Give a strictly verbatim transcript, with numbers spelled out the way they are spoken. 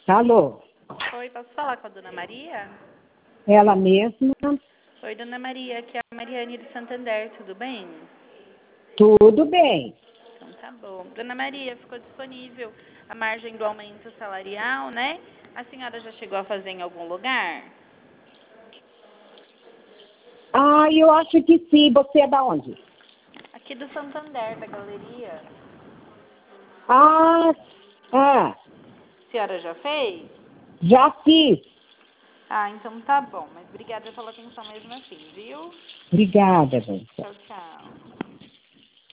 Alô? Oi, posso falar com a dona Maria? Ela mesma? Oi, dona Maria, aqui é a Mariane de Santander, tudo bem? Tudo bem. Então tá bom. Dona Maria, ficou disponível a margem do aumento salarial, né? A senhora já chegou a fazer em algum lugar? Ah, eu acho que sim. Você é da onde? Aqui do Santander, da galeria. Ah, ah, A senhora já fez? já fiz. Ah, então tá bom. Mas obrigada pela atenção mesmo assim, viu? Obrigada, gente. Tchau, tchau.